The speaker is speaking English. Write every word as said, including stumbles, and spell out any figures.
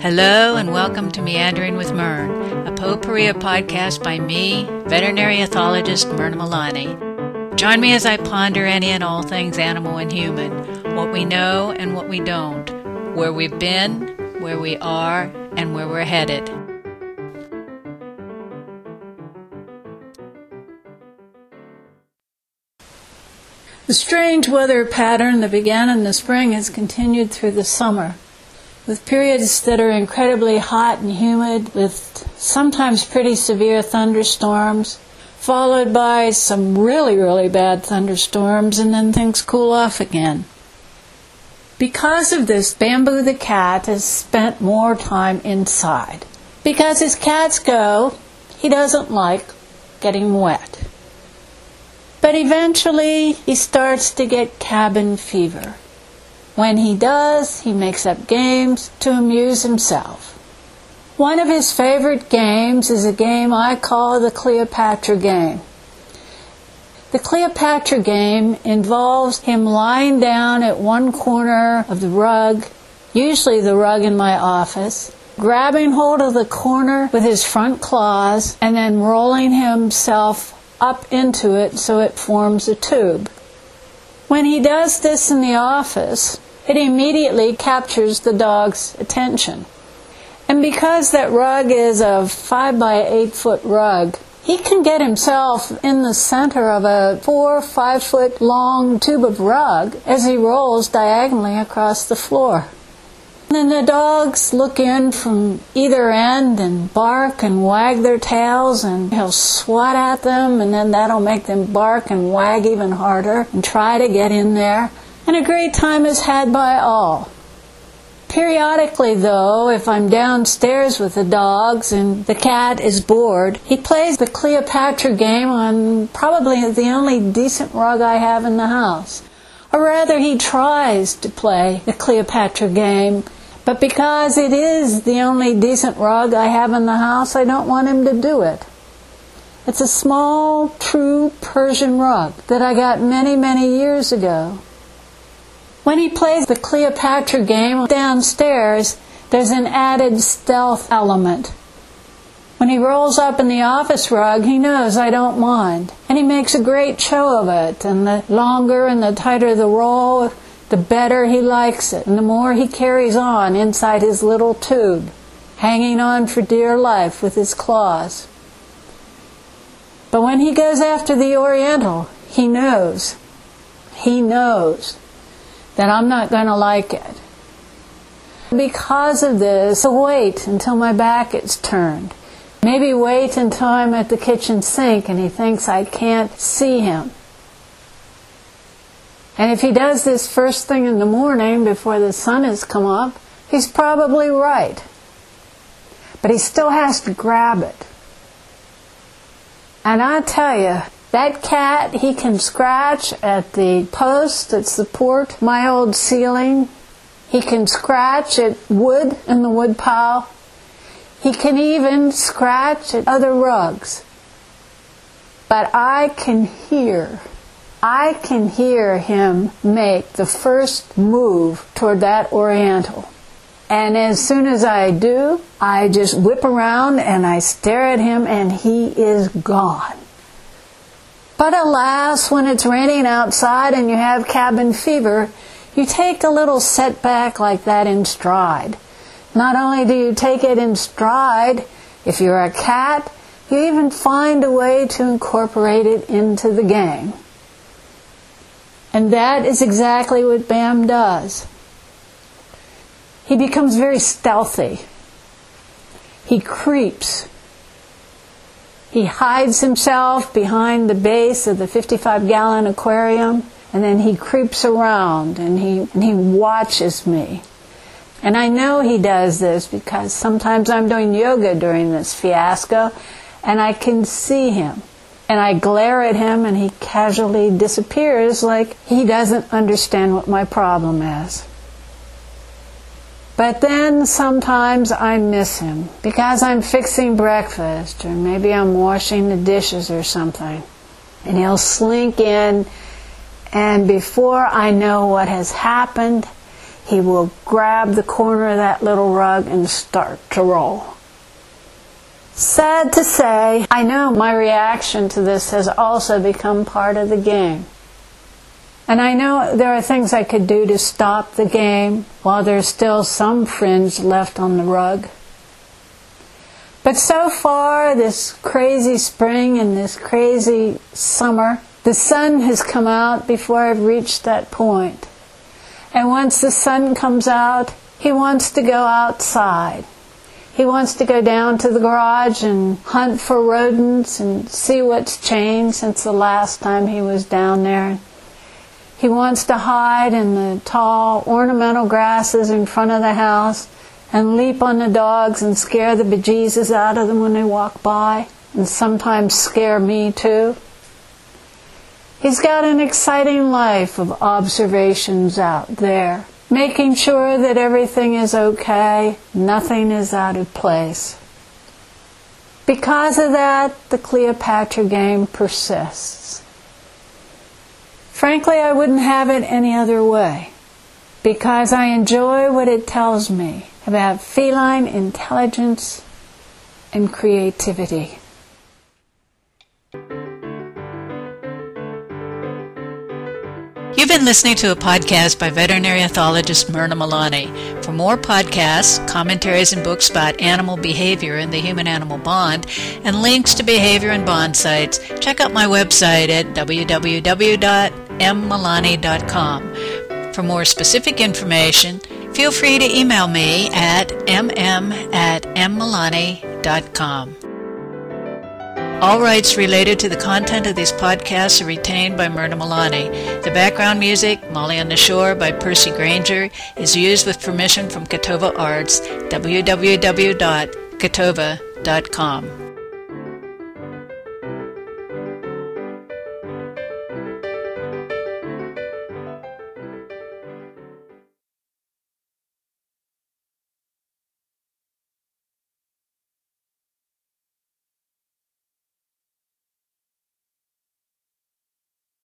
Hello and welcome to Meandering with Mern, a potpourri podcast by me, veterinary ethologist Myrna Milani. Join me as I ponder any and all things animal and human, what we know and what we don't, where we've been, where we are, and where we're headed. The strange weather pattern that began in the spring has continued through the summer, with periods that are incredibly hot and humid, with sometimes pretty severe thunderstorms, followed by some really, really bad thunderstorms, and then things cool off again. Because of this, Bamboo the cat has spent more time inside. Because as cats go, he doesn't like getting wet. But eventually, he starts to get cabin fever. When he does, he makes up games to amuse himself. One of his favorite games is a game I call the Cleopatra game. The Cleopatra game involves him lying down at one corner of the rug, usually the rug in my office, grabbing hold of the corner with his front claws, and then rolling himself up into it so it forms a tube. When he does this in the office, it immediately captures the dog's attention. And because that rug is a five by eight foot rug, he can get himself in the center of a four or five foot long tube of rug as he rolls diagonally across the floor. And then the dogs look in from either end and bark and wag their tails, and he'll swat at them, and then that'll make them bark and wag even harder and try to get in there. And a great time is had by all. Periodically, though, if I'm downstairs with the dogs and the cat is bored, he plays the Cleopatra game on probably the only decent rug I have in the house. Or rather, he tries to play the Cleopatra game, but because it is the only decent rug I have in the house, I don't want him to do it. It's a small, true Persian rug that I got many, many years ago. When he plays the Cleopatra game downstairs, there's an added stealth element. When he rolls up in the office rug, he knows I don't mind, and he makes a great show of it, and the longer and the tighter the roll, the better he likes it, and the more he carries on inside his little tube, hanging on for dear life with his claws. But when he goes after the Oriental, he knows, he knows that I'm not going to like it. Because of this, I'll wait until my back is turned. Maybe wait until I'm at the kitchen sink and he thinks I can't see him. And if he does this first thing in the morning before the sun has come up, he's probably right. But he still has to grab it. And I tell you, that cat, he can scratch at the posts that support my old ceiling. He can scratch at wood in the wood pile. He can even scratch at other rugs. But I can hear, I can hear him make the first move toward that Oriental. And as soon as I do, I just whip around and I stare at him and he is gone. But alas, when it's raining outside and you have cabin fever, you take a little setback like that in stride. Not only do you take it in stride, if you're a cat, you even find a way to incorporate it into the game. And that is exactly what Bam does. He becomes very stealthy. He creeps. He hides himself behind the base of the fifty-five gallon aquarium, and then he creeps around and he, and he watches me. And I know he does this because sometimes I'm doing yoga during this fiasco, and I can see him. And I glare at him and he casually disappears like he doesn't understand what my problem is. But then sometimes I miss him because I'm fixing breakfast or maybe I'm washing the dishes or something. And he'll slink in, and before I know what has happened, he will grab the corner of that little rug and start to roll. Sad to say, I know my reaction to this has also become part of the game. And I know there are things I could do to stop the game while there's still some fringe left on the rug. But so far, this crazy spring and this crazy summer, the sun has come out before I've reached that point. And once the sun comes out, he wants to go outside. He wants to go down to the garage and hunt for rodents and see what's changed since the last time he was down there. He wants to hide in the tall ornamental grasses in front of the house and leap on the dogs and scare the bejesus out of them when they walk by, and sometimes scare me too. He's got an exciting life of observations out there, making sure that everything is okay, nothing is out of place. Because of that, the Cleopatra game persists. Frankly, I wouldn't have it any other way, because I enjoy what it tells me about feline intelligence and creativity. You've been listening to a podcast by veterinary ethologist Myrna Malani. For more podcasts, commentaries, and books about animal behavior and the human-animal bond, and links to behavior and bond sites, check out my website at w w w dot m malani dot com. For more specific information, feel free to email me at m m at m malani dot com. All rights related to the content of these podcasts are retained by Myrna Malani. The background music, Molly on the Shore by Percy Granger, is used with permission from Catova Arts, w w w dot catova dot com.